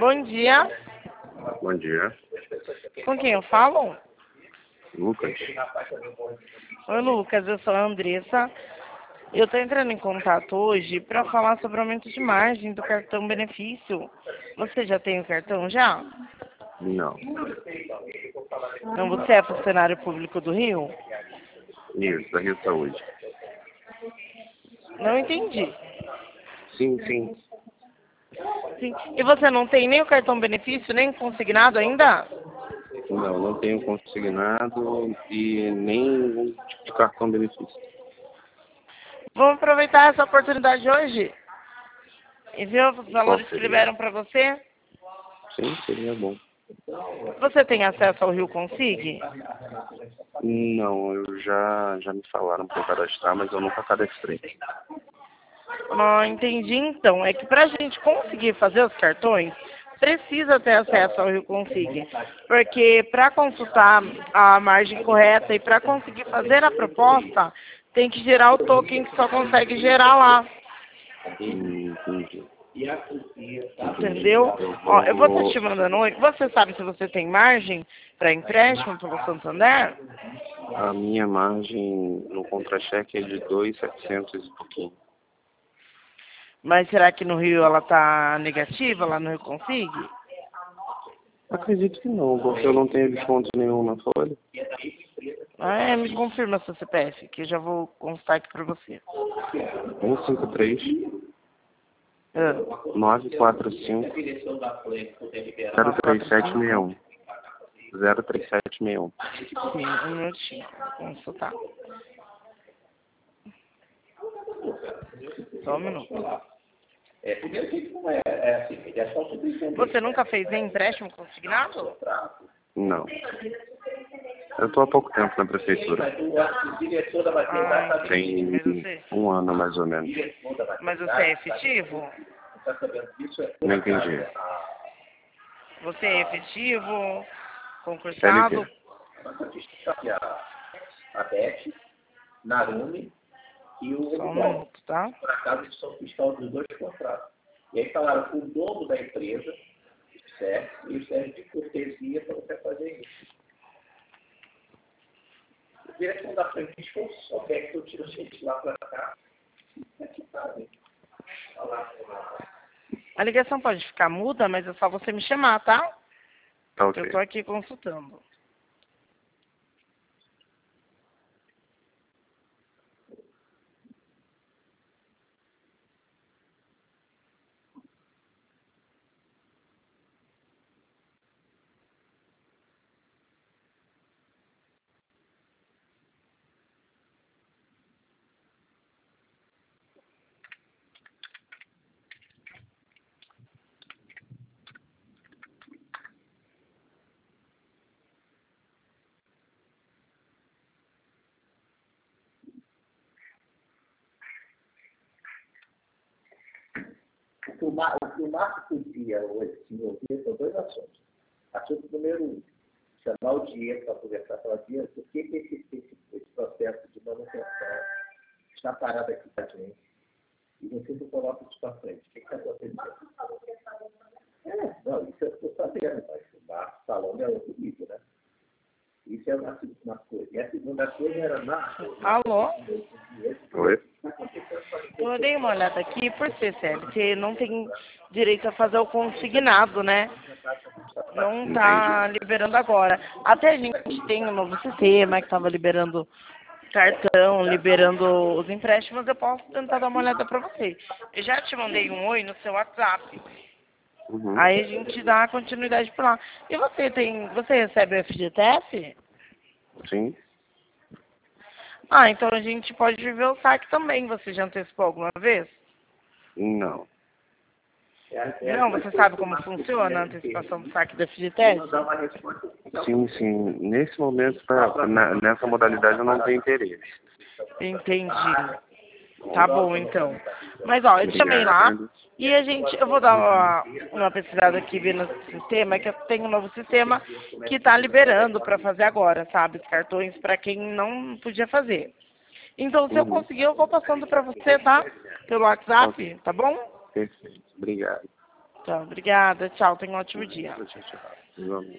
Bom dia. Bom dia. Com quem eu falo? Lucas. Oi, Lucas. Eu sou a Andressa. Eu estou entrando em contato hoje para falar sobre o aumento de margem do cartão benefício. Você já tem o cartão já? Não. Então você é funcionário público do Rio? Isso, da Rio Saúde. Não entendi. Sim, sim. Sim. E você não tem nem o cartão benefício, nem consignado ainda? Não, não tenho consignado e nem um tipo de cartão benefício. Vamos aproveitar essa oportunidade hoje e ver os valores que seria? liberam para você. Sim, seria bom. Você tem acesso ao Rio Consig? Não, já me falaram para eu cadastrar, mas eu nunca cadastrei. Não entendi então. É que para a gente conseguir fazer os cartões, precisa ter acesso ao Rio Consig. Porque para consultar a margem correta e para conseguir fazer a proposta, tem que gerar o token que só consegue gerar lá. Entendi. Entendeu? Ó, eu vou estar te mandando oi. Você sabe se você tem margem para empréstimo pelo Santander? A minha margem no contra-cheque é de 2.700 e pouquinho. Mas será que no Rio ela tá negativa, lá no Rio Consig? Acredito que não, porque eu não tenho desconto nenhum na folha. Me confirma seu CPF, que eu já vou constar aqui para você. 153 Ah, 945 03761. 03761. sim, um minutinho. Vamos consultar. Só um minuto. Você nunca fez nem empréstimo consignado? Não. Eu estou há pouco tempo na prefeitura. Tem Mas você, um ano mais ou menos. mas você é efetivo? Não entendi. Você é efetivo? Concursado? CLT. A Beth, Narumi e o Só um minuto, tá? por acaso eles são fiscal dos dois contratos. E aí falaram com o dono da empresa, certo? E o serve de cortesia para você fazer isso. A direção da Francisco só quer que eu tire a gente lá para cá. É que sabe. A ligação pode ficar muda, mas é só você me chamar, tá? Tá ok. Eu tô aqui consultando. O que o Marco podia hoje se envolver são dois assuntos. Assunto número 1, chamar o Diego para conversar com o Diego, por que esse processo de manutenção está parado aqui para a gente? E você não coloca isso para frente. O que está acontecendo? Não, isso eu estou sabendo, mas o Marco falando é outro nível, né? Isso é uma coisa. E a segunda coisa era Marco. Alô? Oi? Eu dei uma olhada aqui, por ser CLT, não tem direito a fazer o consignado, né? Não tá liberando agora. Até a gente tem um novo sistema que estava liberando cartão, liberando os empréstimos, eu posso tentar dar uma olhada para você. Eu já te mandei um oi no seu WhatsApp. Uhum. Aí a gente dá continuidade por lá. E você recebe o FGTS? Sim. Ah, então a gente pode ver o saque também. Você já antecipou alguma vez? Não. Não, você sabe como funciona a antecipação do saque da FGTS? Sim, sim. Nesse momento, nessa modalidade, eu não tenho interesse. Entendi. Tá bom, então. Mas, ó, eu te chamei lá Obrigado. e eu vou dar uma pesquisada aqui vendo no sistema, que eu tenho um novo sistema que tá liberando para fazer agora, sabe? Os cartões para quem não podia fazer. Então, se eu conseguir, eu vou passando para você, tá? Pelo WhatsApp, tá bom? Perfeito. Obrigado. Então, obrigada. Tchau. Tenha um ótimo dia. Tchau, tchau. Igualmente.